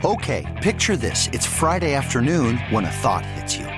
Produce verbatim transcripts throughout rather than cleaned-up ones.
Okay, picture this. It's Friday afternoon when a thought hits you.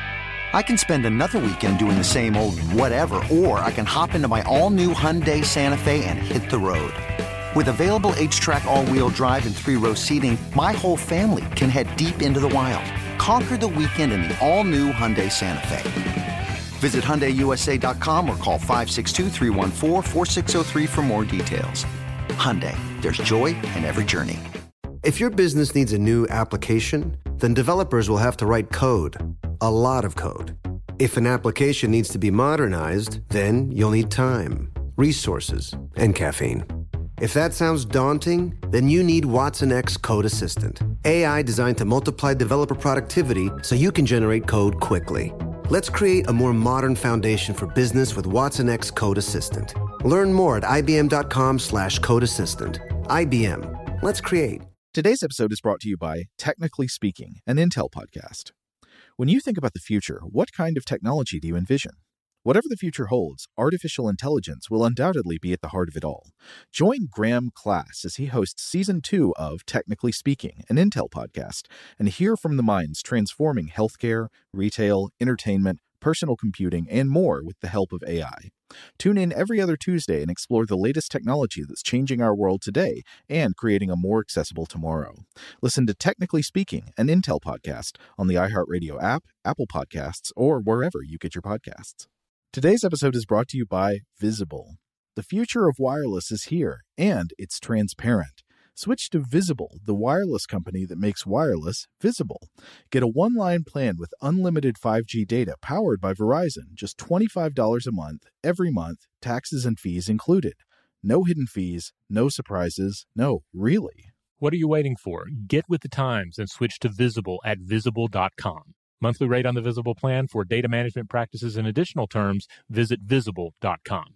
I can spend another weekend doing the same old whatever, or I can hop into my all-new Hyundai Santa Fe and hit the road. With available H-Track all-wheel drive and three-row seating, my whole family can head deep into the wild. Conquer the weekend in the all-new Hyundai Santa Fe. Visit Hyundai U S A dot com or call five six two, three one four, four six zero three for more details. Hyundai, there's joy in every journey. If your business needs a new application, then developers will have to write code. A lot of code. If an application needs to be modernized, then you'll need time, resources, and caffeine. If that sounds daunting, then you need Watson X Code Assistant. A I designed to multiply developer productivity so you can generate code quickly. Let's create a more modern foundation for business with Watson X Code Assistant. Learn more at ibm.com slash code assistant. I B M. Let's create. Today's episode is brought to you by Technically Speaking, an Intel podcast. When you think about the future, what kind of technology do you envision? Whatever the future holds, artificial intelligence will undoubtedly be at the heart of it all. Join Graham Class as he hosts Season two of Technically Speaking, an Intel podcast, and hear from the minds transforming healthcare, retail, entertainment, personal computing, and more with the help of A I. Tune in every other Tuesday and explore the latest technology that's changing our world today and creating a more accessible tomorrow. Listen to Technically Speaking, an Intel podcast on the iHeartRadio app, Apple Podcasts, or wherever you get your podcasts. Today's episode is brought to you by Visible. The future of wireless is here, and it's transparent. Switch to Visible, the wireless company that makes wireless visible. Get a one-line plan with unlimited five G data powered by Verizon, just twenty-five dollars a month, every month, taxes and fees included. No hidden fees, no surprises, no, really. What are you waiting for? Get with the times and switch to Visible at visible dot com. Monthly rate on the Visible plan for data management practices and additional terms, visit visible dot com.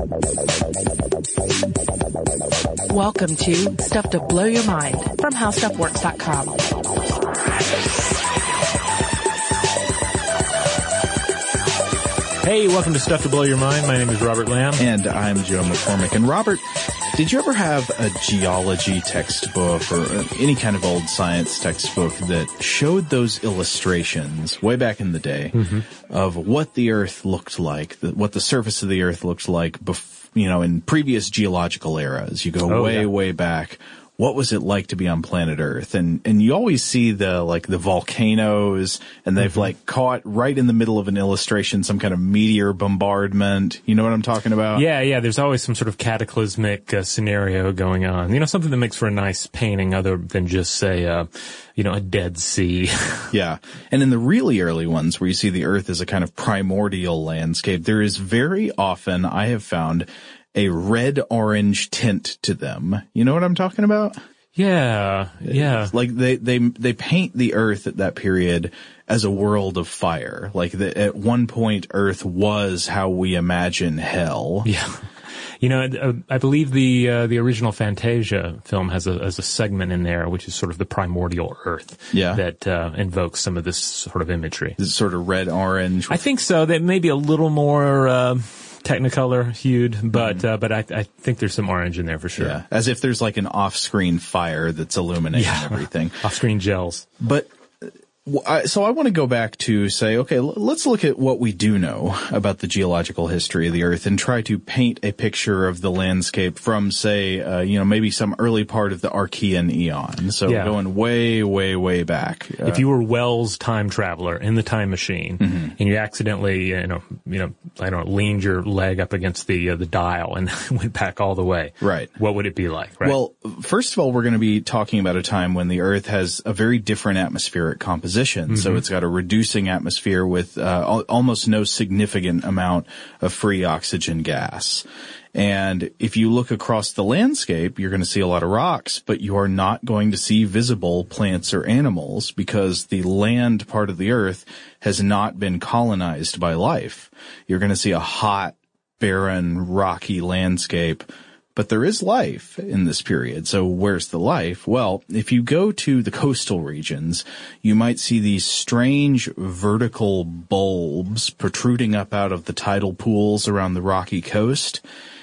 Welcome to Stuff to Blow Your Mind from how stuff works dot com. Hey, welcome to Stuff to Blow Your Mind. My name is Robert Lamb. And I'm Joe McCormick. And Robert, did you ever have a geology textbook or any kind of old science textbook that showed those illustrations way back in the day mm-hmm. of what the Earth looked like, the, what the surface of the Earth looked like, bef- you know, in previous geological eras? You go oh, way, yeah. way back. What was it like to be on planet Earth? And and you always see the like the volcanoes, and they've mm-hmm. like caught right in the middle of an illustration some kind of meteor bombardment. You know what I'm talking about? Yeah, yeah. There's always some sort of cataclysmic uh, scenario going on. You know, something that makes for a nice painting, other than just say, uh, you know, a Dead Sea. Yeah, and in the really early ones, where you see the Earth as a kind of primordial landscape, there is very often, I have found, a red-orange tint to them. You know what I'm talking about? Yeah, yeah. Like they, they, they paint the Earth at that period as a world of fire. Like the, at one point, Earth was how we imagine hell. Yeah. You know, I believe the uh, the original Fantasia film has a has a segment in there which is sort of the primordial Earth. Yeah. That uh, invokes some of this sort of imagery. This sort of red-orange. I think so. That may be a little more Uh, Technicolor hued, but mm-hmm. uh, but I, I think there's some orange in there for sure. Yeah, as if there's like an off-screen fire that's illuminating yeah. everything. Off-screen gels. But so I want to go back to say, okay, let's look at what we do know about the geological history of the Earth and try to paint a picture of the landscape from, say, uh, you know, maybe some early part of the Archean eon. So yeah. going way, way, way back. Uh, if you were Wells' time traveler in the time machine mm-hmm. and you accidentally, you know, you know, I don't know, leaned your leg up against the uh, the dial and went back all the way, right? What would it be like? Right? Well, first of all, we're going to be talking about a time when the Earth has a very different atmospheric composition. Mm-hmm. So it's got a reducing atmosphere with uh, al- almost no significant amount of free oxygen gas. And if you look across the landscape, you're going to see a lot of rocks, but you are not going to see visible plants or animals because the land part of the Earth has not been colonized by life. You're going to see a hot, barren, rocky landscape. But there is life in this period. So where's the life? Well, if you go to the coastal regions, you might see these strange vertical bulbs protruding up out of the tidal pools around the rocky coast.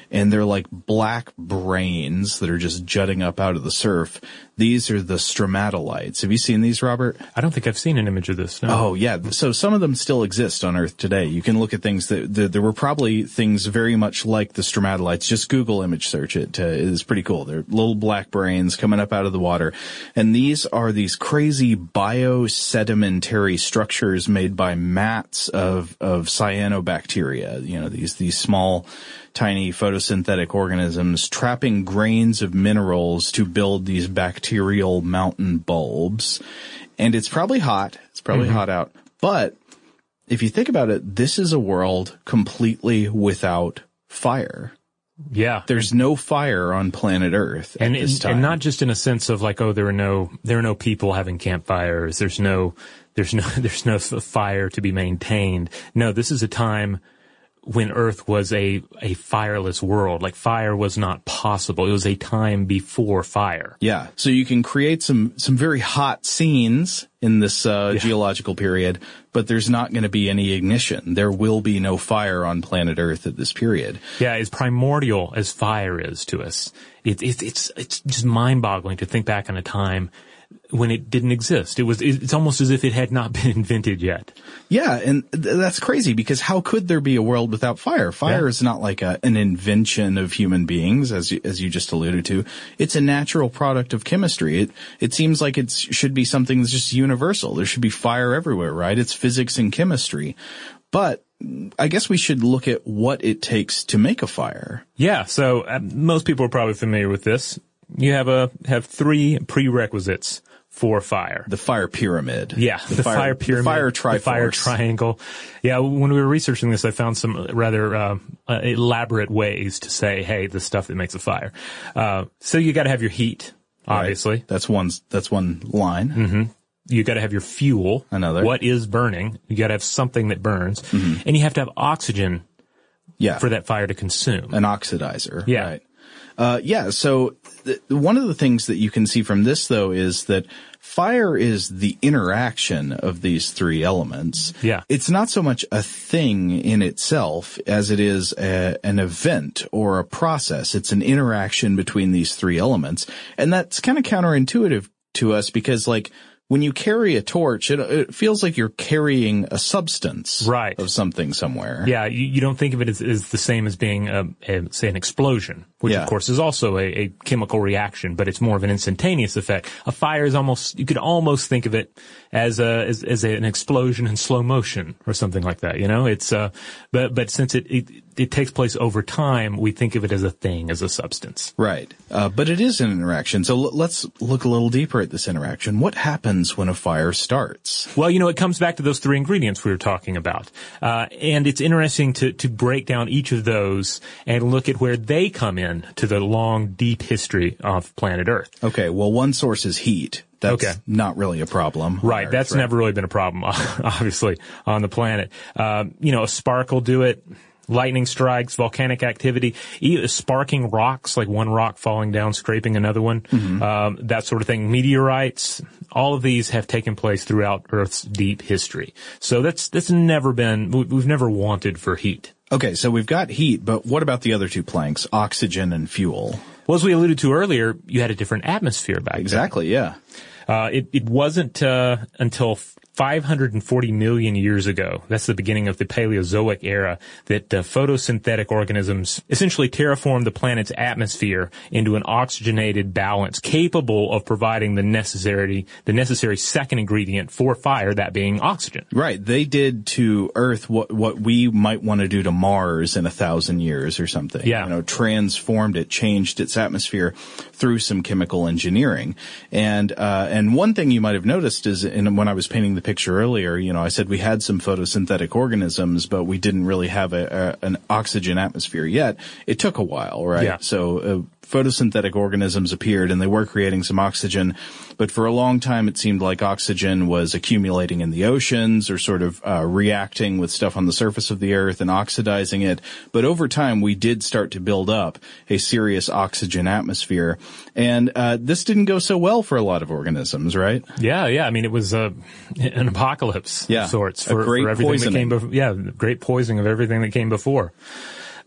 and they're like black brains that are just jutting up out of the surf. These are the stromatolites. Have you seen these, Robert? I don't think I've seen an image of this, no. Oh, yeah. So some of them still exist on Earth today. You can look at things that, that there were probably things very much like the stromatolites. Just Google image search it. Uh, it's pretty cool. They're little black brains coming up out of the water. And these are these crazy biosedimentary structures made by mats of, of cyanobacteria. You know, these, these small, tiny photosynthetic organisms trapping grains of minerals to build these bacterial mountain bulbs. And it's probably hot. It's probably mm-hmm. hot out. But if you think about it, this is a world completely without fire. Yeah. There's no fire on planet Earth at and, this time. And not just in a sense of like, oh, there are no, there are no people having campfires. There's no, there's no, there's no fire to be maintained. No, this is a time when Earth was a, a fireless world. Like fire was not possible. It was a time before fire. Yeah. So you can create some, some very hot scenes in this, uh, yeah. geological period, but there's not going to be any ignition. There will be no fire on planet Earth at this period. Yeah. As primordial as fire is to us, it, it, it's, it's just mind boggling to think back on a time when it didn't exist. It was, it's almost as if it had not been invented yet. Yeah, and th- that's crazy because how could there be a world without fire? Fire yeah. is not like a, an invention of human beings, as you, as you just alluded to. It's a natural product of chemistry. It, it seems like it should be something that's just universal. There should be fire everywhere, right? It's physics and chemistry. But I guess we should look at what it takes to make a fire. Yeah, so uh, most people are probably familiar with this. You have a have three prerequisites for fire. The fire pyramid. Yeah, the, the fire, fire pyramid. The fire triforce. The fire triangle. Yeah, when we were researching this, I found some rather uh, uh, elaborate ways to say, hey, the stuff that makes a fire. Uh, so you got to have your heat, obviously. Right. That's one. That's one line. Mm-hmm. You got to have your fuel. Another. What is burning? You got to have something that burns, mm-hmm. and you have to have oxygen. Yeah. For that fire to consume. An oxidizer. Yeah. Right. Uh, yeah, so th- one of the things that you can see from this, though, is that fire is the interaction of these three elements. Yeah. It's not so much a thing in itself as it is a, an event or a process. It's an interaction between these three elements. And that's kind of counterintuitive to us because, like, when you carry a torch, it, it feels like you're carrying a substance right. of something somewhere. Yeah, you, you don't think of it as, as the same as being, a, a, say, an explosion, which, yeah. of course, is also a, a chemical reaction, but it's more of an instantaneous effect. A fire is almost, you could almost think of it as a, as, as a, an explosion in slow motion or something like that, you know? It's, uh, but, but since it, it, it takes place over time, we think of it as a thing, as a substance. Right. Uh, but it is an interaction. So l- let's look a little deeper at this interaction. What happens when a fire starts? Well, you know, it comes back to those three ingredients we were talking about. Uh, and it's interesting to, to break down each of those and look at where they come in to the long, deep history of planet Earth. Okay. Well, one source is heat. That's okay. not really a problem. Right. Earth, That's right? never really been a problem, obviously, on the planet. Um, you know, a spark will do it. Lightning strikes, volcanic activity, sparking rocks, like one rock falling down, scraping another one, mm-hmm. um, that sort of thing. Meteorites, all of these have taken place throughout Earth's deep history. So that's, that's never been, we've never wanted for heat. Okay, so we've got heat, but what about the other two planks, oxygen and fuel? Well, as we alluded to earlier, you had a different atmosphere back then. Exactly, yeah. Uh, it, it wasn't, uh, until five hundred forty million years ago, that's the beginning of the Paleozoic era, that uh, photosynthetic organisms essentially terraformed the planet's atmosphere into an oxygenated balance capable of providing the necessary, the necessary second ingredient for fire, that being oxygen. Right. They did to Earth what, what we might want to do to Mars in a thousand years or something. Yeah. You know, transformed it, changed its atmosphere through some chemical engineering. And, uh, and one thing you might have noticed is in, when I was painting the picture earlier, you know, I said we had some photosynthetic organisms, but we didn't really have a, a an oxygen atmosphere yet. It took a while, right? Yeah. So uh, photosynthetic organisms appeared and they were creating some oxygen, but for a long time it seemed like oxygen was accumulating in the oceans or sort of uh, reacting with stuff on the surface of the earth and oxidizing it. But over time we did start to build up a serious oxygen atmosphere, and uh, this didn't go so well for a lot of organisms, right? Yeah, yeah. I mean, it was uh, an apocalypse yeah. of sorts a for, great for everything poisoning. that came before. Yeah, great poisoning of everything that came before.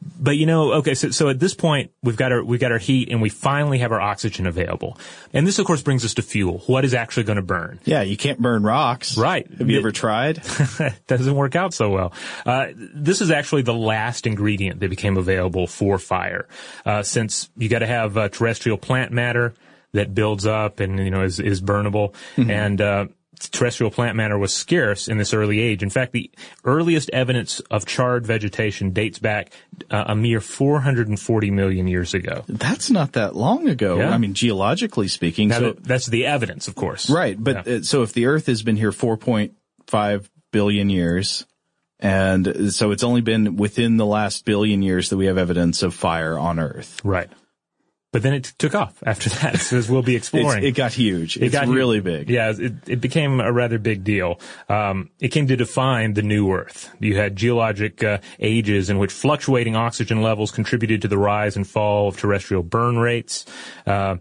But you know, okay, so, so at this point, we've got our, we've got our heat and we finally have our oxygen available. And this, of course, brings us to fuel. What is actually going to burn? Yeah, you can't burn rocks. Right. Have you it, ever tried? Doesn't work out so well. Uh, this is actually the last ingredient that became available for fire. Uh, since you got to have uh, terrestrial plant matter that builds up and, you know, is, is burnable. Mm-hmm. And, uh, terrestrial plant matter was scarce in this early age. In fact, the earliest evidence of charred vegetation dates back uh, a mere four hundred forty million years ago. That's not that long ago. Yeah. I mean, geologically speaking. Now, so that's the evidence, of course. Right. But yeah. uh, so if the Earth has been here four point five billion years, and so it's only been within the last billion years that we have evidence of fire on Earth. Right. But then it took off after that, as we'll be exploring. It's, it got huge. It it's got really huge. big. Yeah, it, it became a rather big deal. Um, it came to define the new Earth. You had geologic uh, ages in which fluctuating oxygen levels contributed to the rise and fall of terrestrial burn rates. Uh,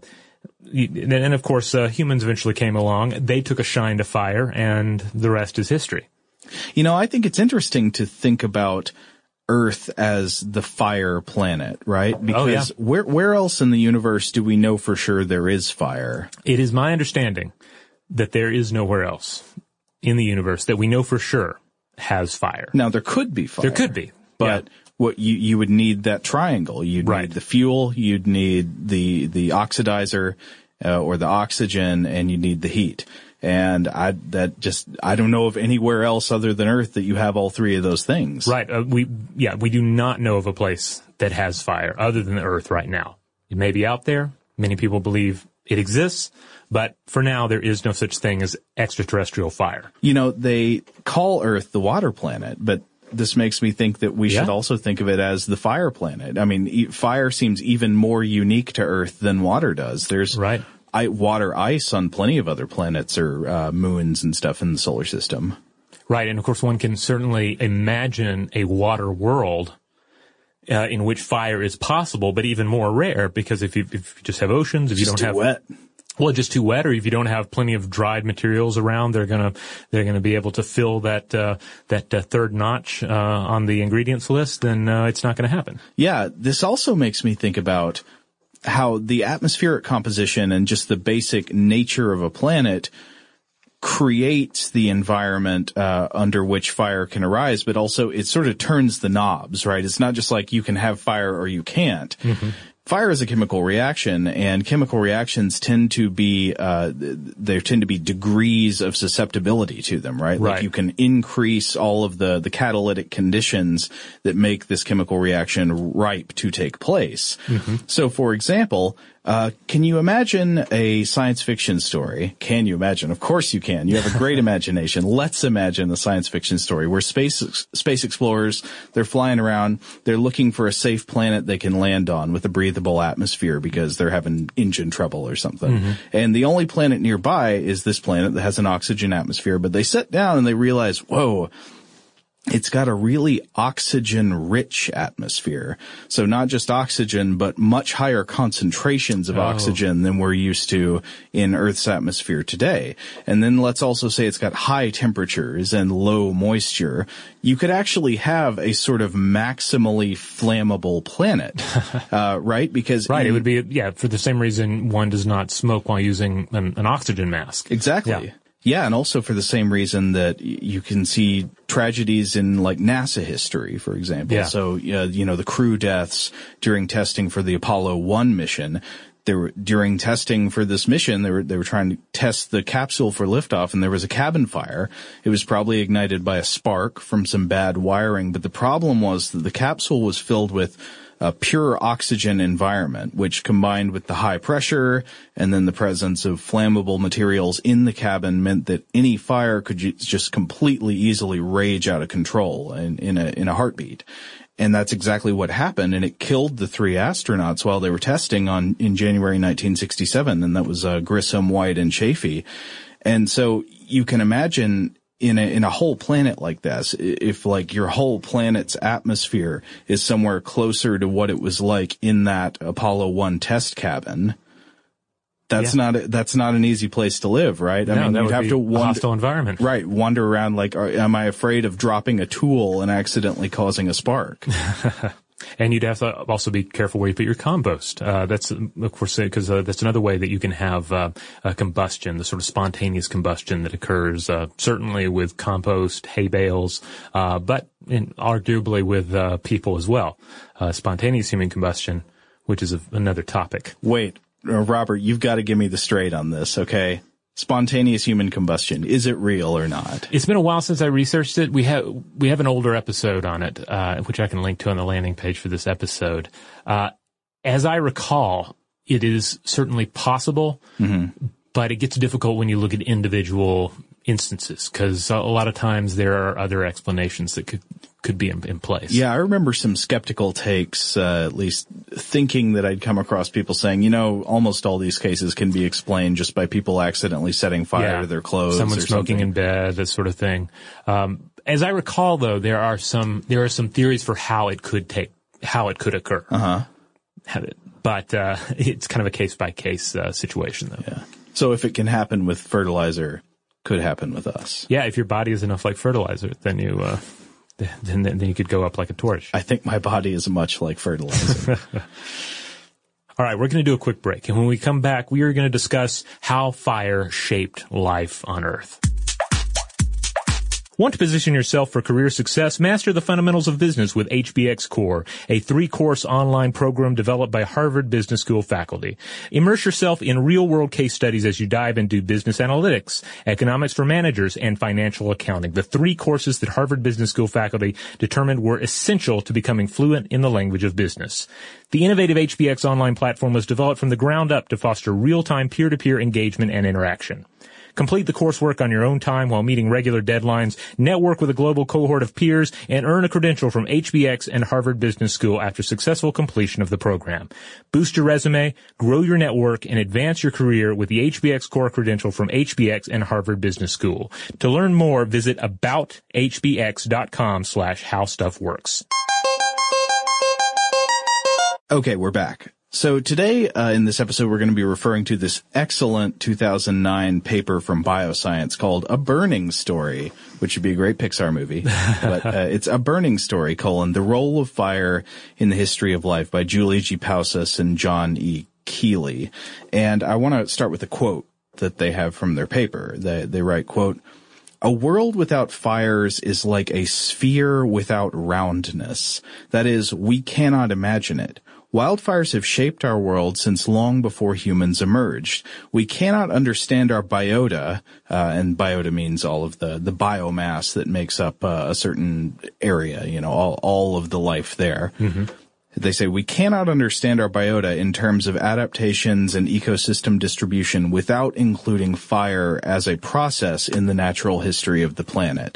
and, and of course, uh, humans eventually came along. They took a shine to fire, and the rest is history. You know, I think it's interesting to think about Earth as the fire planet, right? Because oh, yeah. where where else in the universe do we know for sure there is fire? It is my understanding that there is nowhere else in the universe that we know for sure has fire. Now, there could be fire. There could be. But yeah. what you you would need that triangle. You'd right. need the fuel, you'd need the the oxidizer uh, or the oxygen, and you need the heat. And I, that just, I don't know of anywhere else other than Earth that you have all three of those things. Right. Uh, we, yeah, we do not know of a place that has fire other than the Earth right now. It may be out there. Many people believe it exists, but for now there is no such thing as extraterrestrial fire. You know, they call Earth the water planet, but this makes me think that we yeah. should also think of it as the fire planet. I mean, e- fire seems even more unique to Earth than water does. There's, right. I, water ice on plenty of other planets or uh, moons and stuff in the solar system. Right, and of course one can certainly imagine a water world uh, in which fire is possible, but even more rare, because if you, if you just have oceans, if just you don't too have wet. Well, just too wet, or if you don't have plenty of dried materials around, they're gonna they're gonna be able to fill that uh, that uh, third notch uh, on the ingredients list. Then uh, it's not going to happen. Yeah, this also makes me think about how the atmospheric composition and just the basic nature of a planet creates the environment uh, under which fire can arise, but also it sort of turns the knobs, right? It's not just like you can have fire or you can't. Mm-hmm. Fire is a chemical reaction, and chemical reactions tend to be, uh, there tend to be degrees of susceptibility to them, right? Right. Like you can increase all of the, the catalytic conditions that make this chemical reaction ripe to take place. Mm-hmm. So, for example, uh, can you imagine a science fiction story? Can you imagine? Of course you can. You have a great imagination. Let's imagine a science fiction story where space, space explorers, they're flying around, they're looking for a safe planet they can land on with a breathable atmosphere because they're having engine trouble or something. Mm-hmm. And the only planet nearby is this planet that has an oxygen atmosphere, but they sit down and they realize, whoa, it's got a really oxygen-rich atmosphere. So not just oxygen, but much higher concentrations of oh. oxygen than we're used to in Earth's atmosphere today. And then let's also say it's got high temperatures and low moisture. You could actually have a sort of maximally flammable planet, uh, right? Because right, in, it would be, yeah, for the same reason one does not smoke while using an, an oxygen mask. Exactly. Yeah. Yeah, and also for the same reason that you can see tragedies in like NASA history, for example. Yeah. So, uh, you know, the crew deaths during testing for the Apollo one mission. They were, during testing for this mission, they were, they were trying to test the capsule for liftoff, and there was a cabin fire. It was probably ignited by a spark from some bad wiring, but the problem was that the capsule was filled with a pure oxygen environment, which combined with the high pressure and then the presence of flammable materials in the cabin meant that any fire could just completely easily rage out of control in, in a, in a heartbeat. And that's exactly what happened, and it killed the three astronauts while they were testing on in January nineteen sixty-seven, and that was uh, Grissom, White, and Chaffee. And so you can imagine in a, in a whole planet like this, if like your whole planet's atmosphere is somewhere closer to what it was like in that Apollo one test cabin, that's yeah. not, that's not an easy place to live, right? No, I mean, that you'd would have be to a wander, hostile environment. Right. Wander around like, are, am I afraid of dropping a tool and accidentally causing a spark? And you'd have to also be careful where you put your compost. Uh, that's, of course, because uh, that's another way that you can have uh, a combustion, the sort of spontaneous combustion that occurs uh, certainly with compost, hay bales, uh, but in, arguably with uh, people as well. Uh, spontaneous human combustion, which is a, another topic. Wait, uh, Robert, you've got to give me the straight on this, okay? Spontaneous human combustion, is it real or not? It's been a while since I researched it. We have we have an older episode on it, uh, which I can link to on the landing page for this episode. Uh, as I recall, it is certainly possible, mm-hmm. but it gets difficult when you look at individual instances, because a lot of times there are other explanations that could could be in, in place. Yeah, I remember some skeptical takes, uh, at least thinking that I'd come across people saying, you know, almost all these cases can be explained just by people accidentally setting fire yeah. to their clothes. Someone or smoking something. in bed, that sort of thing. Um, as I recall, though, there are some there are some theories for how it could take how it could occur. Uh huh. But uh, it's kind of a case by case situation, though. Yeah. So if it can happen with fertilizer, could happen with us. Yeah, if your body is enough like fertilizer, then you uh, then then you could go up like a torch. I think my body is much like fertilizer. All right, we're going to do a quick break, and when we come back, we are going to discuss how fire shaped life on Earth. Want to position yourself for career success? Master the fundamentals of business with H B X Core, a three-course online program developed by Harvard Business School faculty. Immerse yourself in real-world case studies as you dive into business analytics, economics for managers, and financial accounting, the three courses that Harvard Business School faculty determined were essential to becoming fluent in the language of business. The innovative H B X online platform was developed from the ground up to foster real-time peer-to-peer engagement and interaction. Complete the coursework on your own time while meeting regular deadlines, network with a global cohort of peers, and earn a credential from H B X and Harvard Business School after successful completion of the program. Boost your resume, grow your network, and advance your career with the H B X Core credential from H B X and Harvard Business School. To learn more, visit abouthbx.com slash how stuff works. Okay, we're back. So today, uh, in this episode, we're going to be referring to this excellent two thousand nine paper from Bioscience called A Burning Story, which would be a great Pixar movie. But uh, it's A Burning Story, colon, The Role of Fire in the History of Life by Julie G. Pausas and John E. Keeley. And I want to start with a quote that they have from their paper. They, they write, quote, "A world without fires is like a sphere without roundness. That is, we cannot imagine it. Wildfires have shaped our world since long before humans emerged. We cannot understand our biota, uh, and biota means all of the, the biomass that makes up uh, a certain area, you know, all, all of the life there. Mm-hmm. They say we cannot understand our biota in terms of adaptations and ecosystem distribution without including fire as a process in the natural history of the planet."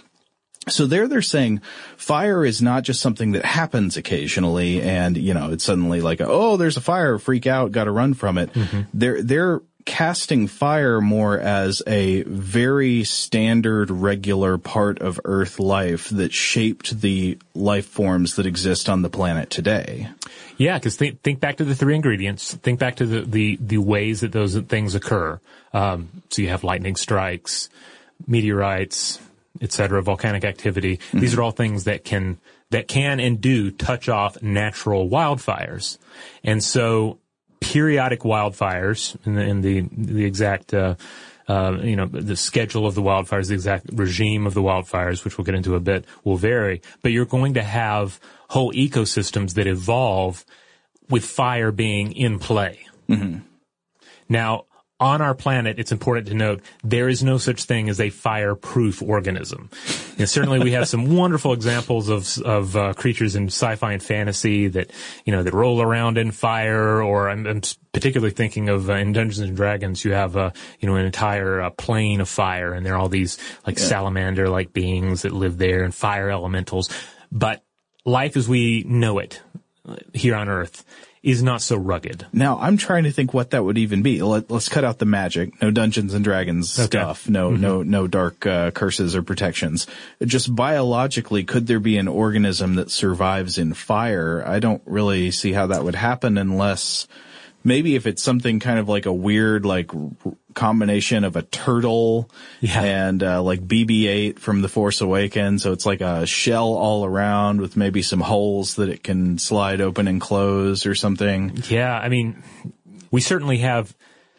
So there they're saying fire is not just something that happens occasionally and, you know, it's suddenly like, oh, there's a fire, freak out, gotta run from it. Mm-hmm. They're, they're casting fire more as a very standard, regular part of Earth life that shaped the life forms that exist on the planet today. Yeah, because think, think back to the three ingredients. Think back to the, the, the ways that those things occur. Um, so you have lightning strikes, meteorites, et cetera, volcanic activity. Mm-hmm. These are all things that can, that can and do touch off natural wildfires. And so periodic wildfires in the, in the, the exact, uh, uh, you know, the schedule of the wildfires, the exact regime of the wildfires, which we'll get into a bit, will vary. But you're going to have whole ecosystems that evolve with fire being in play. Mm-hmm. Now, on our planet, it's important to note there is no such thing as a fireproof organism. And certainly, we have some wonderful examples of of uh, creatures in sci-fi and fantasy that you know that roll around in fire. Or I'm, I'm particularly thinking of uh, in Dungeons and Dragons, you have uh, you know an entire uh, plane of fire, and there are all these like yeah. salamander-like beings that live there and fire elementals. But life as we know it here on Earth is not so rugged. Now, I'm trying to think what that would even be. Let, let's cut out the magic. No Dungeons and Dragons okay. stuff. No, mm-hmm. no, no dark uh, curses or protections. Just biologically, could there be an organism that survives in fire? I don't really see how that would happen unless maybe if it's something kind of like a weird, like, r- combination of a turtle Yeah. and uh, like B B eight from The Force Awakens. So it's like a shell all around with maybe some holes that it can slide open and close or something. Yeah, I mean, we certainly have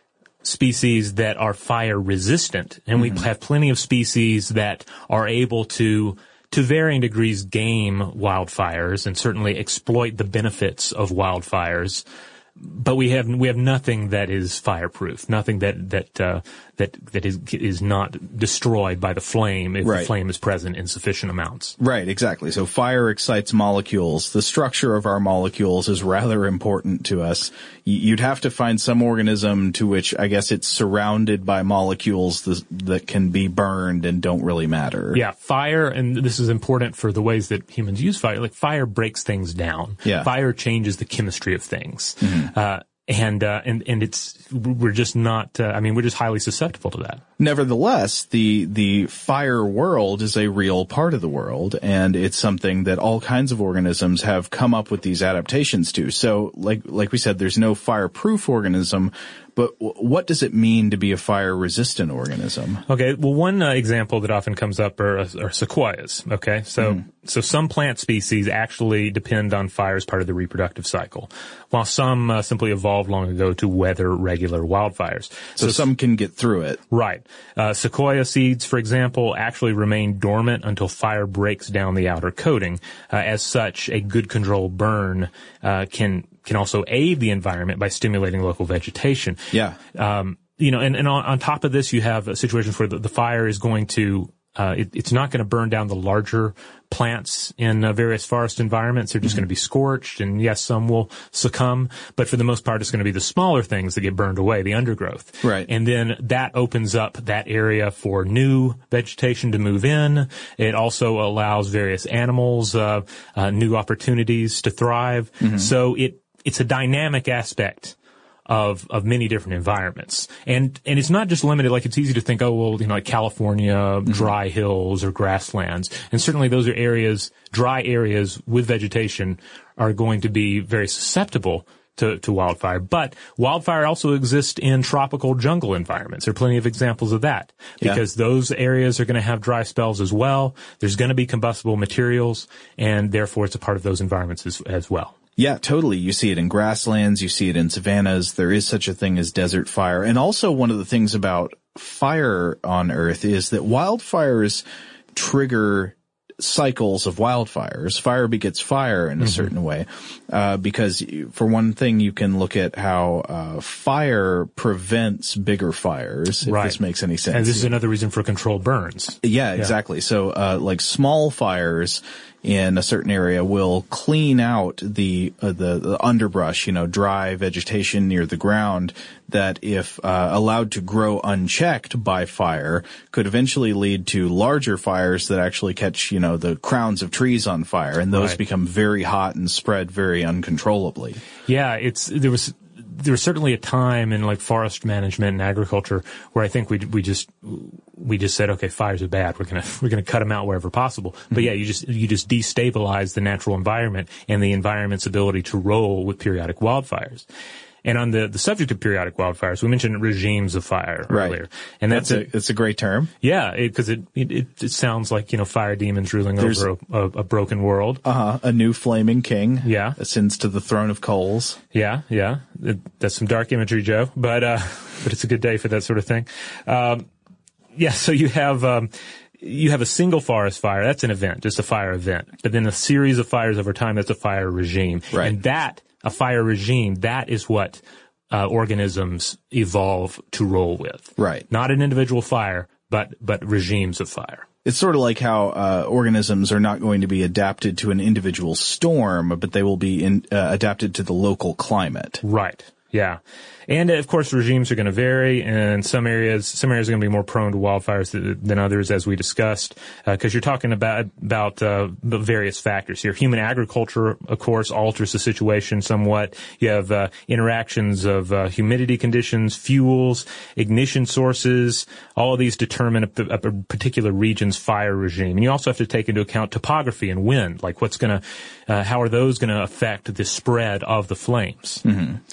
species that are fire resistant, and we have plenty of species that are able to, to varying degrees, game wildfires and certainly exploit the benefits of wildfires. But we have we have nothing that is fireproof, nothing that that uh, that that is is not destroyed by the flame if Right. the flame is present in sufficient amounts. Right, exactly. So fire excites molecules. The structure of our molecules is rather important to us. Y- You'd have to find some organism to which I guess it's surrounded by molecules th- that can be burned and don't really matter. Yeah, fire, and this is important for the ways that humans use fire. Like fire breaks things down. Yeah. Fire changes the chemistry of things. Uh, and, uh, and, and it's, we're just not, uh, I mean, we're just highly susceptible to that. Nevertheless, the the fire world is a real part of the world, and it's something that all kinds of organisms have come up with these adaptations to. So, like like we said, there's no fireproof organism, but w- what does it mean to be a fire-resistant organism? Okay, well, one uh, example that often comes up are, are sequoias. Okay, so so some plant species actually depend on fire as part of the reproductive cycle, while some uh, simply evolved long ago to weather regular wildfires. So, some can get through it. Right. Uh, sequoia seeds, for example, actually remain dormant until fire breaks down the outer coating. Uh, as such, a good controlled burn uh, can can also aid the environment by stimulating local vegetation. Yeah. Um, you know, and, and on, on top of this, you have situations where the, the fire is going to Uh, it, it's not going to burn down the larger plants in uh, various forest environments. They're just Mm-hmm. going to be scorched, and yes, some will succumb, but for the most part, it's going to be the smaller things that get burned away, the undergrowth. Right. And then that opens up that area for new vegetation to move in. It also allows various animals uh, uh, new opportunities to thrive. Mm-hmm. So it it's a dynamic aspect of, of many different environments. And, and it's not just limited, like it's easy to think, oh, well, you know, like California, mm-hmm. dry hills or grasslands. And certainly those are areas, dry areas with vegetation are going to be very susceptible to, to wildfire. But wildfire also exists in tropical jungle environments. There are plenty of examples of that because yeah. those areas are going to have dry spells as well. There's going to be combustible materials, and therefore it's a part of those environments as, as well. Yeah, totally. You see it in grasslands. You see it in savannas. There is such a thing as desert fire. And also one of the things about fire on Earth is that wildfires trigger cycles of wildfires. Fire begets fire in a mm-hmm. certain way. Uh, because for one thing, you can look at how, uh, fire prevents bigger fires. If right. this makes any sense. And this is another reason for controlled burns. Yeah, exactly. Yeah. So, uh, like small fires in a certain area will clean out the, uh, the, the underbrush, you know, dry vegetation near the ground that if, uh, allowed to grow unchecked by fire could eventually lead to larger fires that actually catch, you know, the crowns of trees on fire, and those right. become very hot and spread very uncontrollably. Yeah, it's, there was, there was certainly a time in like forest management and agriculture where I think we we just we just said, okay, fires are bad. We're gonna we're gonna cut them out wherever possible. But mm-hmm. yeah, you just you just destabilize the natural environment and the environment's ability to roll with periodic wildfires. And on the, the subject of periodic wildfires, we mentioned regimes of fire right. earlier. And that's, that's a, a, it's a great term. Yeah, because it, it, it, it sounds like, you know, fire demons ruling There's, over a, a, a broken world. Uh-huh. A new flaming king. Yeah. Ascends to the throne of coals. Yeah, yeah. It, that's some dark imagery, Joe. But, uh, but it's a good day for that sort of thing. Um, yeah, so you have, um, you have a single forest fire. That's an event, just a fire event. But then a series of fires over time, that's a fire regime. Right. And that, a fire regime, that is what uh, organisms evolve to roll with. Right. Not an individual fire, but but regimes of fire. It's sort of like how uh, organisms are not going to be adapted to an individual storm, but they will be in, uh, adapted to the local climate. Right. Yeah. And, of course, regimes are going to vary, and some areas, some areas are going to be more prone to wildfires than others, as we discussed, because uh, you're talking about, about, uh, various factors here. Human agriculture, of course, alters the situation somewhat. You have, uh, interactions of, uh, humidity conditions, fuels, ignition sources. All of these determine a, a particular region's fire regime. And you also have to take into account topography and wind, like what's going to, uh, how are those going to affect the spread of the flames? Mm-hmm. And certainly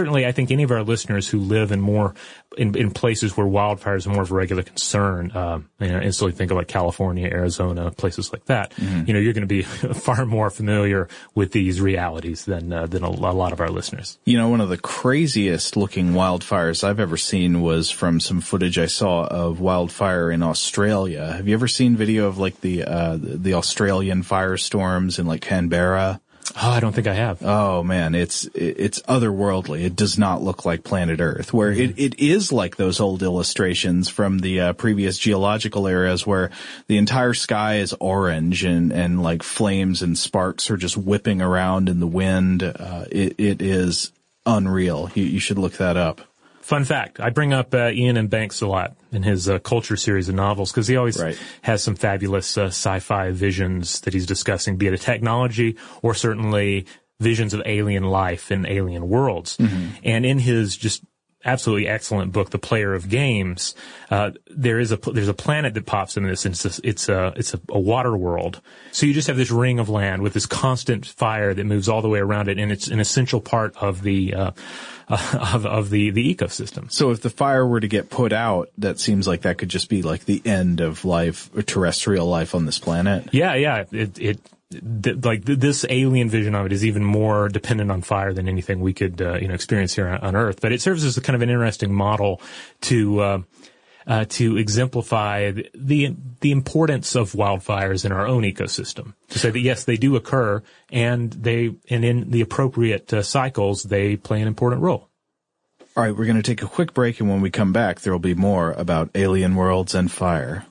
certainly, I think any of our listeners who live in more in, in places where wildfires are more of a regular concern, um, you know, instantly think of like California, Arizona, places like that. Mm-hmm. You know, you're going to be far more familiar with these realities than uh, than a, a lot of our listeners. You know, one of the craziest looking wildfires I've ever seen was from some footage I saw of wildfire in Australia. Have you ever seen video of like the uh, the Australian firestorms in like Canberra? Oh, I don't think I have. Oh man, it's it's otherworldly. It does not look like planet Earth, where mm-hmm. it, it is like those old illustrations from the uh, previous geological eras where the entire sky is orange and, and like flames and sparks are just whipping around in the wind. Uh, it, it is unreal. You, you should look that up. Fun fact, I bring up uh, Ian M. Banks a lot in his uh, Culture series of novels because he always right. has some fabulous uh, sci-fi visions that he's discussing, be it a technology or certainly visions of alien life in alien worlds. Mm-hmm. And in his just absolutely excellent book, The Player of Games, uh, there is a, there's a planet that pops in this, and it's a, it's a, it's a, a water world. So you just have this ring of land with this constant fire that moves all the way around it, and it's an essential part of the, uh, uh of, of the, the ecosystem. So if the fire were to get put out, that seems like that could just be like the end of life, or terrestrial life on this planet. Yeah, yeah. It, it, th- like th- this alien vision of it is even more dependent on fire than anything we could, uh, you know, experience here on, on Earth. But it serves as a kind of an interesting model to, uh, uh, to exemplify the, the importance of wildfires in our own ecosystem. To say that yes, they do occur, and they, and in the appropriate uh, cycles, they play an important role. All right, we're going to take a quick break, and when we come back, there will be more about alien worlds and fire.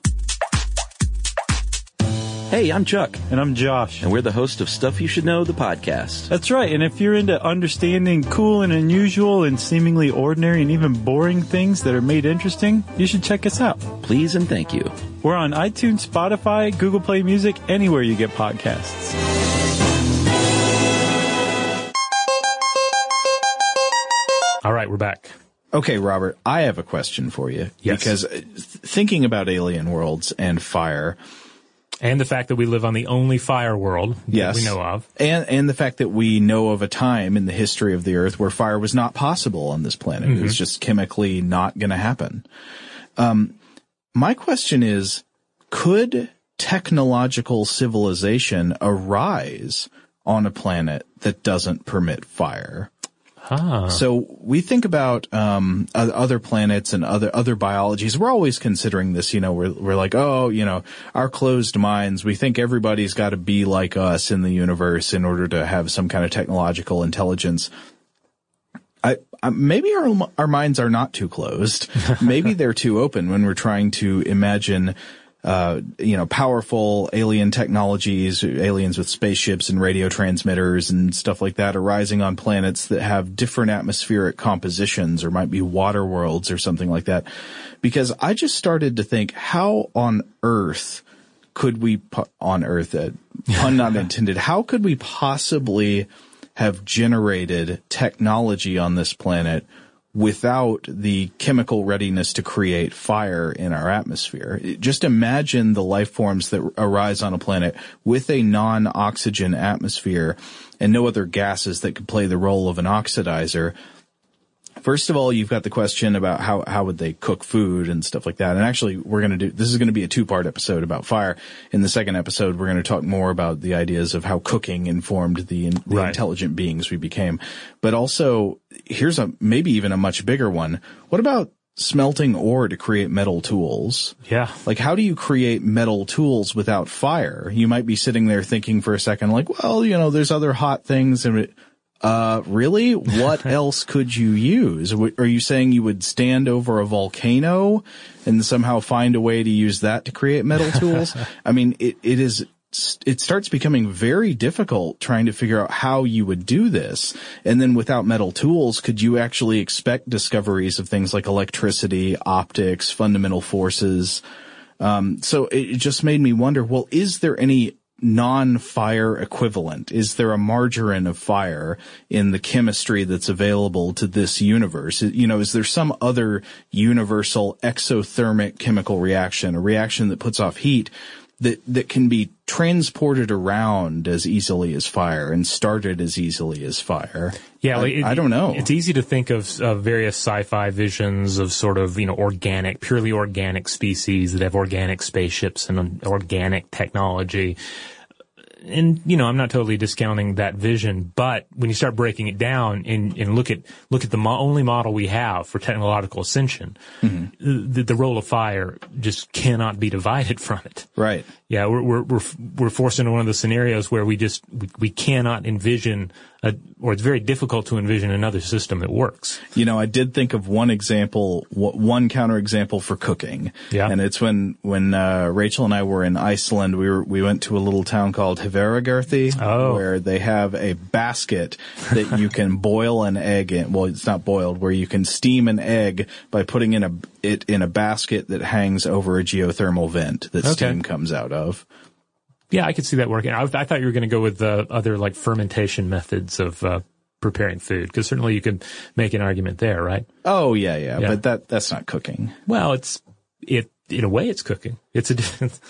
Hey, I'm Chuck. And I'm Josh. And we're the host of Stuff You Should Know, the podcast. That's right. And if you're into understanding cool and unusual and seemingly ordinary and even boring things that are made interesting, you should check us out. Please and thank you. We're on iTunes, Spotify, Google Play Music, anywhere you get podcasts. All right, we're back. Okay, Robert, I have a question for you. Yes. Because thinking about alien worlds and fire... And the fact that we live on the only fire world yes. that we know of. And and the fact that we know of a time in the history of the Earth where fire was not possible on this planet. Mm-hmm. It was just chemically not going to happen. Um, my question is, could technological civilization arise on a planet that doesn't permit fire? Ah. So we think about um other planets and other other biologies. We're always considering this, you know, we're we're like, oh, you know, our closed minds, we think everybody's got to be like us in the universe in order to have some kind of technological intelligence. I, I maybe our our minds are not too closed. Maybe they're too open when we're trying to imagine uh, you know, powerful alien technologies, aliens with spaceships and radio transmitters and stuff like that arising on planets that have different atmospheric compositions, or might be water worlds or something like that. Because I just started to think, how on earth could we, on earth, uh, pun not intended, how could we possibly have generated technology on this planet without the chemical readiness to create fire in our atmosphere? Just imagine the life forms that arise on a planet with a non-oxygen atmosphere and no other gases that could play the role of an oxidizer. First of all, you've got the question about how, how would they cook food and stuff like that. And actually, we're going to do, this is going to be a two-part episode about fire. In the second episode, we're going to talk more about the ideas of how cooking informed the, the right. intelligent beings we became. But also, here's a, maybe even a much bigger one. What about smelting ore to create metal tools? Yeah. Like, how do you create metal tools without fire? You might be sitting there thinking for a second, like, well, you know, there's other hot things and it, Uh, really? What else could you use? Are you saying you would stand over a volcano and somehow find a way to use that to create metal tools? I mean, it, it is, it starts becoming very difficult trying to figure out how you would do this. And then without metal tools, could you actually expect discoveries of things like electricity, optics, fundamental forces? Um, so it, it just made me wonder, well, is there any non-fire equivalent? Is there a margarine of fire in the chemistry that's available to this universe? You know, is there some other universal exothermic chemical reaction, a reaction that puts off heat that, that can be transported around as easily as fire and started as easily as fire. Yeah, I, like it, I don't know. It's easy to think of uh, various sci-fi visions of sort of, you know, organic, purely organic species that have organic spaceships and organic technology. And, you know, I'm not totally discounting that vision, but when you start breaking it down and, and look at, look at the mo- only model we have for technological ascension, mm-hmm. the, the role of fire just cannot be divided from it. Right. Yeah, we're, we're, we're, we're forced into one of those scenarios where we just, we, we cannot envision a, or it's very difficult to envision another system that works. You know, I did think of one example, one counterexample for cooking. Yeah. And it's when, when, uh, Rachel and I were in Iceland, we were, we went to a little town called Hveragerði, oh. where they have a basket that you can boil an egg in. Well, it's not boiled, where you can steam an egg by putting in a, it in a basket that hangs over a geothermal vent that okay. steam comes out of. Yeah, I could see that working. I, I thought you were going to go with uh, other like fermentation methods of uh, preparing food, because certainly you could make an argument there, right? Oh yeah, yeah, yeah. But that that's not cooking. Well, it's it in a way it's cooking. It's a different.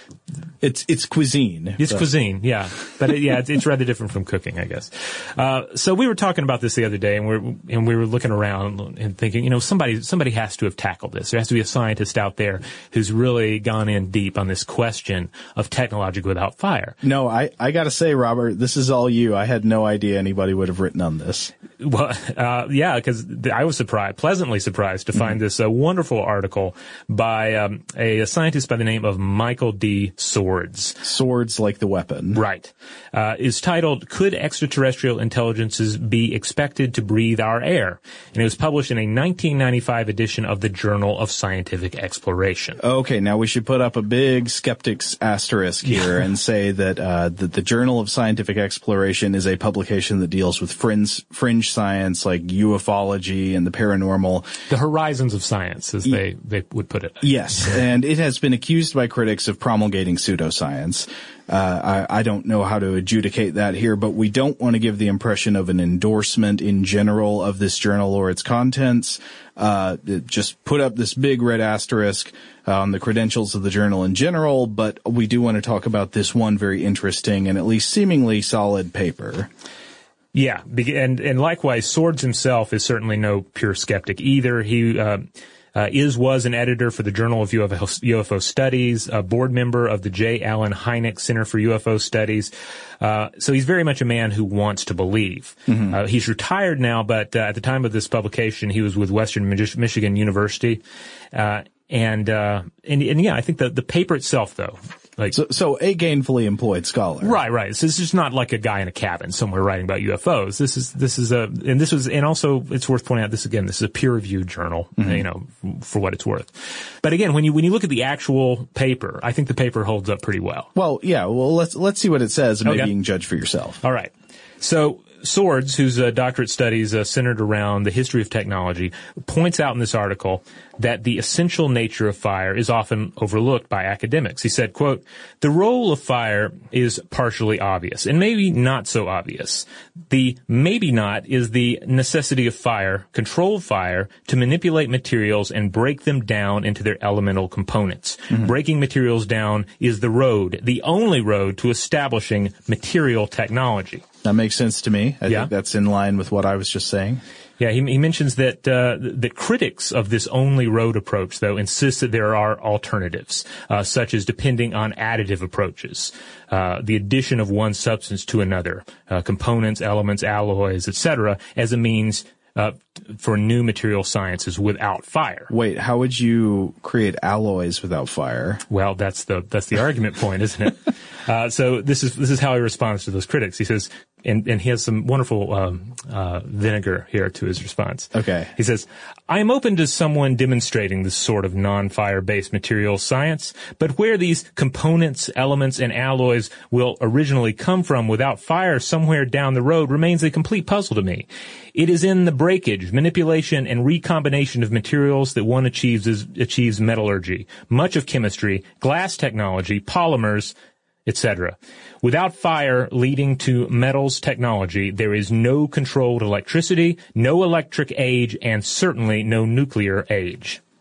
It's it's cuisine. It's but. cuisine, yeah, but it, yeah, it's, it's rather different from cooking, I guess. Uh, so we were talking about this the other day, and we're and we were looking around and thinking, you know, somebody somebody has to have tackled this. There has to be a scientist out there who's really gone in deep on this question of technology without fire. No, I I got to say, Robert, this is all you. I had no idea anybody would have written on this. Well, uh, yeah, because I was surprised, pleasantly surprised to find mm-hmm. this uh, wonderful article by um, a, a scientist by the name of Michael D. Swords. Swords like the weapon. Right. Uh, is titled, Could Extraterrestrial Intelligences Be Expected to Breathe Our Air? And it was published in a nineteen ninety-five edition of the Journal of Scientific Exploration. Okay, now we should put up a big skeptics asterisk here and say that, uh, that the Journal of Scientific Exploration is a publication that deals with fringe, fringe science like ufology and the paranormal. The horizons of science, as they, they would put it. Yes, and it has been accused by critics of promulgating pseudoscience. Uh, I, I don't know how to adjudicate that here, but we don't want to give the impression of an endorsement in general of this journal or its contents. Uh, just put up this big red asterisk uh, on the credentials of the journal in general, but we do want to talk about this one very interesting and at least seemingly solid paper. Yeah, and and likewise, Swords himself is certainly no pure skeptic either. He uh, uh, is was an editor for the Journal of U F O, U F O Studies, a board member of the J. Allen Hynek Center for U F O Studies. Uh, so he's very much a man who wants to believe. Mm-hmm. Uh, he's retired now, but uh, at the time of this publication, he was with Western Mich- Michigan University. Uh, and, uh, and, and yeah, I think the, the paper itself, though, like, so, so a gainfully employed scholar. Right, right. So this is not like a guy in a cabin somewhere writing about U F Os. This is, this is a, and this was, and also it's worth pointing out this again, this is a peer-reviewed journal, mm-hmm. you know, for what it's worth. But again, when you, when you look at the actual paper, I think the paper holds up pretty well. Well, yeah, well, let's, let's see what it says and maybe okay. you can judge for yourself. All right. So, Swords, whose uh, doctorate studies uh, centered around the history of technology, points out in this article that the essential nature of fire is often overlooked by academics. He said, quote, the role of fire is partially obvious, and maybe not so obvious. The maybe not is the necessity of fire, controlled fire, to manipulate materials and break them down into their elemental components. Mm-hmm. Breaking materials down is the road, the only road to establishing material technology. That makes sense to me. I yeah. think that's in line with what I was just saying. Yeah, he, he mentions that uh, that critics of this only road approach, though, insist that there are alternatives, uh, such as depending on additive approaches, uh, the addition of one substance to another, uh, components, elements, alloys, et cetera, as a means uh, for new material sciences without fire. Wait, how would you create alloys without fire? Well, that's the that's the argument point, isn't it? Uh, so this is this is how he responds to those critics. He says, and, and he has some wonderful um, uh, vinegar here to his response. Okay. He says, I am open to someone demonstrating this sort of non-fire-based material science, but where these components, elements, and alloys will originally come from without fire somewhere down the road remains a complete puzzle to me. It is in the breakage, manipulation, and recombination of materials that one achieves is, achieves metallurgy, much of chemistry, glass technology, polymers, et cetera. Without fire leading to metals technology, there is no controlled electricity, no electric age, and certainly no nuclear age.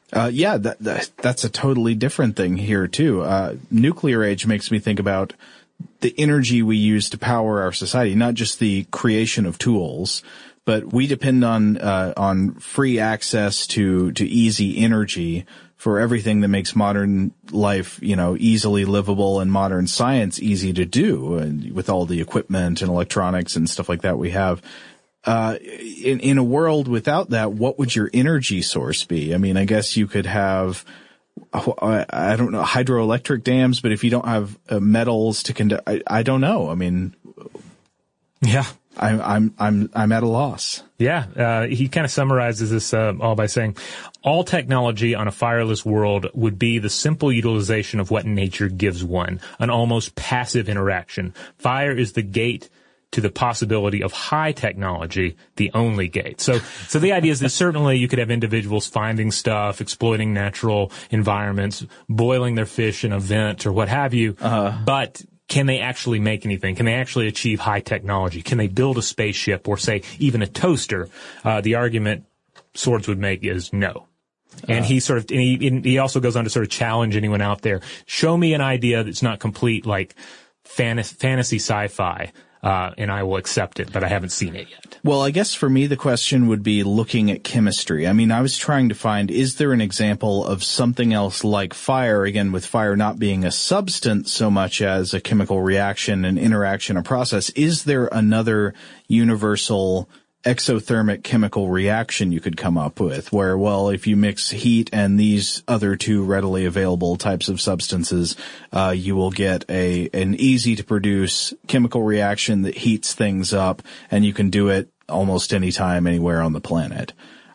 Uh, yeah, that, that, that's a totally different thing here, too. Uh, nuclear age makes me think about the energy we use to power our society, not just the creation of tools, but we depend on, uh, on free access to, to easy energy for everything that makes modern life, you know, easily livable and modern science easy to do, and with all the equipment and electronics and stuff like that we have. Uh, in, in a world without that, what would your energy source be? I mean, I guess you could have, I don't know, hydroelectric dams, but if you don't have uh, metals to conduct, I, I don't know. I mean, yeah, I'm, I'm, I'm, I'm at a loss. Yeah, uh, he kind of summarizes this uh, all by saying, all technology on a fireless world would be the simple utilization of what nature gives one, an almost passive interaction. Fire is the gate to the possibility of high technology, the only gate. So, so the idea is that certainly you could have individuals finding stuff, exploiting natural environments, boiling their fish in a vent or what have you, uh-huh. but can they actually make anything? Can they actually achieve high technology? Can they build a spaceship or, say, even a toaster? Uh, the argument Swords would make is no. And uh, he sort of, and he, and he also goes on to sort of challenge anyone out there. Show me an idea that's not complete, like fantasy, fantasy sci-fi, uh, and I will accept it, but I haven't seen it yet. Well, I guess for me, the question would be looking at chemistry. I mean, I was trying to find, is there an example of something else like fire, again, with fire not being a substance so much as a chemical reaction, an interaction, a process? Is there another universal exothermic chemical reaction you could come up with where, well, if you mix heat and these other two readily available types of substances, uh, you will get a, an easy to produce chemical reaction that heats things up, and you can do it almost any time, anywhere on the planet.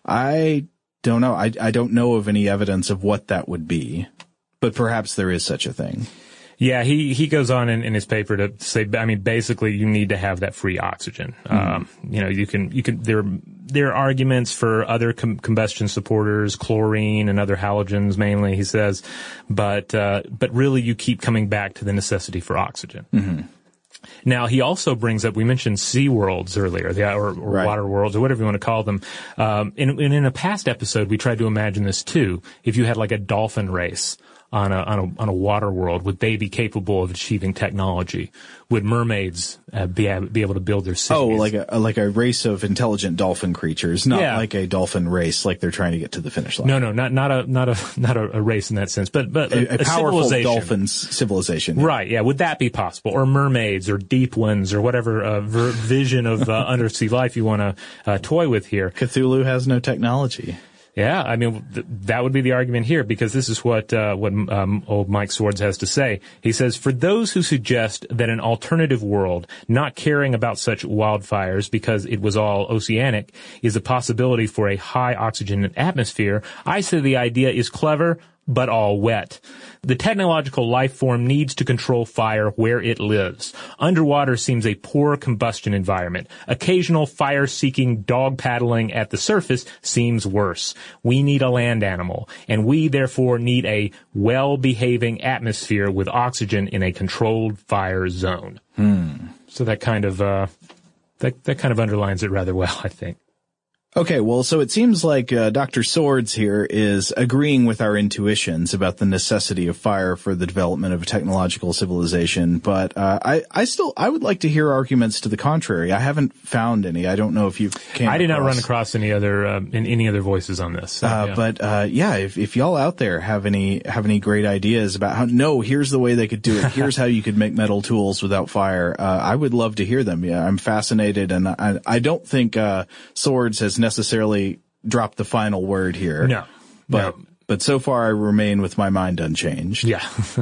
I don't know. I, I don't know of any evidence of what that would be, but perhaps there is such a thing. Yeah, he, he goes on in, in his paper to say, I mean, basically you need to have that free oxygen. Mm-hmm. Um, you know, you can, you can, there, there are arguments for other com- combustion supporters, chlorine and other halogens mainly, he says, but, uh, but really you keep coming back to the necessity for oxygen. Mm-hmm. Now, he also brings up, we mentioned sea worlds earlier, the, or, or right. water worlds, or whatever you want to call them. Um, and, and in a past episode, we tried to imagine this too. If you had like a dolphin race on a, on a, on a water world, would they be capable of achieving technology? Would mermaids uh, be, be able to build their cities? Oh, like a, like a race of intelligent dolphin creatures, not yeah. like a dolphin race, like they're trying to get to the finish line. No, no, not, not a, not a, not a, a race in that sense, but, but a, a, a powerful civilization. dolphin civilization. Yeah. Right, yeah. Would that be possible? Or mermaids or deep ones or whatever, uh, ver- vision of, uh, undersea life you want to, uh, toy with here. Cthulhu has no technology. Yeah, I mean, th- that would be the argument here, because this is what uh, what um, old Mike Swords has to say. He says, for those who suggest that an alternative world, not caring about such wildfires because it was all oceanic, is a possibility for a high oxygen atmosphere, I say the idea is clever, but all wet. The technological life form needs to control fire where it lives. Underwater seems a poor combustion environment. Occasional fire-seeking dog paddling at the surface seems worse. We need a land animal, and we therefore need a well-behaving atmosphere with oxygen in a controlled fire zone. Hmm. So that kind of, uh, that, that kind of underlines it rather well, I think. Okay, well, so it seems like uh, Doctor Swords here is agreeing with our intuitions about the necessity of fire for the development of a technological civilization, but uh, I, I still, I would like to hear arguments to the contrary. I haven't found any. I don't know if you came I did across. not run across any other, uh, in, any other voices on this. So, uh, yeah. But uh, yeah, if, if y'all out there have any have any great ideas about how, no, here's the way they could do it. Here's how you could make metal tools without fire. Uh, I would love to hear them. Yeah, I'm fascinated, and I, I don't think uh, Swords has necessarily dropped the final word here. No. But, no. but so far I remain with my mind unchanged. Yeah.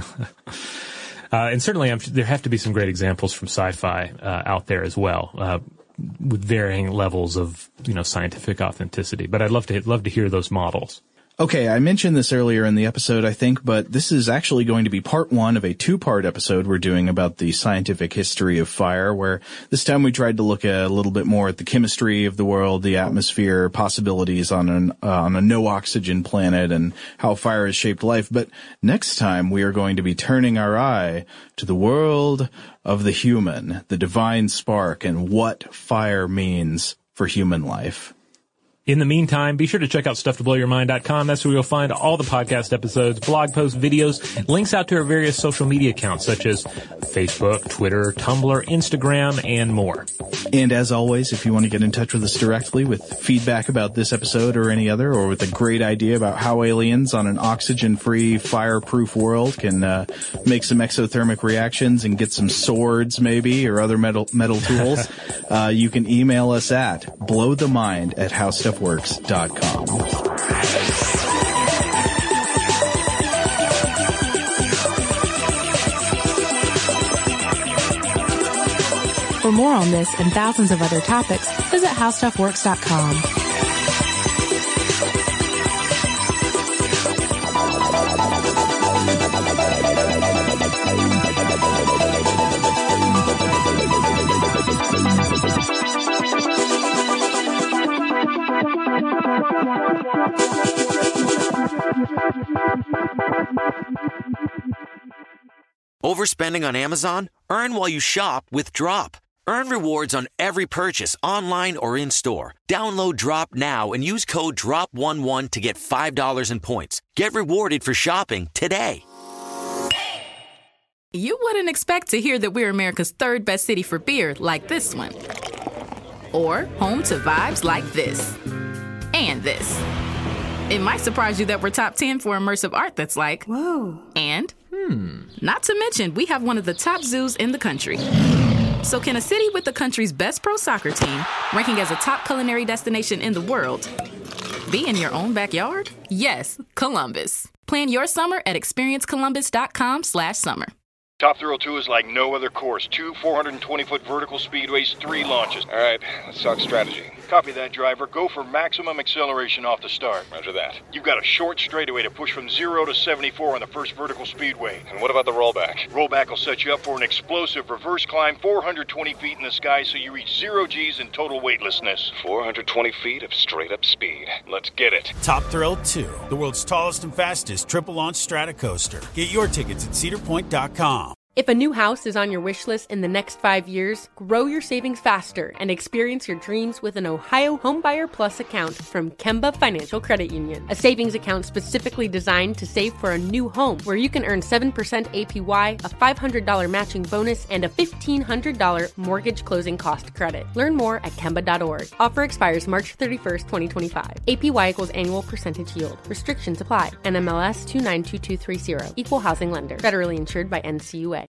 uh, and certainly I'm, there have to be some great examples from sci-fi, uh, out there as well, uh, with varying levels of, you know, scientific authenticity. But I'd love to, love to hear those models. Okay, I mentioned this earlier in the episode, I think, but this is actually going to be part one of a two-part episode we're doing about the scientific history of fire, where this time we tried to look a little bit more at the chemistry of the world, the atmosphere, possibilities on an uh, on a no-oxygen planet, and how fire has shaped life. But next time we are going to be turning our eye to the world of the human, the divine spark, and what fire means for human life. In the meantime, be sure to check out stuff to blow your mind dot com. That's where you'll find all the podcast episodes, blog posts, videos, links out to our various social media accounts such as Facebook, Twitter, Tumblr, Instagram, and more. And as always, if you want to get in touch with us directly with feedback about this episode or any other, or with a great idea about how aliens on an oxygen-free, fireproof world can uh, make some exothermic reactions and get some swords maybe, or other metal metal tools, uh, you can email us at blowthemind at how stuff works dot com. For more on this and thousands of other topics, visit how stuff works dot com. Overspending on Amazon? Earn while you shop with Drop. Earn rewards on every purchase online or in-store. Download Drop now and use code drop eleven to get five dollars in points. Get rewarded for shopping today. You wouldn't expect to hear that we're America's third best city for beer like this one. Or home to vibes like this. And this. It might surprise you that we're top ten for immersive art that's like, whoa. And, hmm. Not to mention, we have one of the top zoos in the country. So can a city with the country's best pro soccer team, ranking as a top culinary destination in the world, be in your own backyard? Yes, Columbus. Plan your summer at experience columbus dot com slash summer. Top Thrill two is like no other course. Two four hundred twenty foot vertical speedways, three launches. All right, let's talk strategy. Copy that, driver. Go for maximum acceleration off the start. Roger that. You've got a short straightaway to push from zero to seventy-four on the first vertical speedway. And what about the rollback? Rollback will set you up for an explosive reverse climb four hundred twenty feet in the sky so you reach zero G's in total weightlessness. four hundred twenty feet of straight-up speed. Let's get it. Top Thrill two, the world's tallest and fastest triple-launch strata coaster. Get your tickets at cedar point dot com. If a new house is on your wish list in the next five years, grow your savings faster and experience your dreams with an Ohio Homebuyer Plus account from Kemba Financial Credit Union. A savings account specifically designed to save for a new home, where you can earn seven percent A P Y, a five hundred dollars matching bonus, and a fifteen hundred dollars mortgage closing cost credit. Learn more at kemba dot org. Offer expires March thirty-first, twenty twenty-five. A P Y equals annual percentage yield. Restrictions apply. N M L S two nine two two three zero. Equal housing lender. Federally insured by N C U A.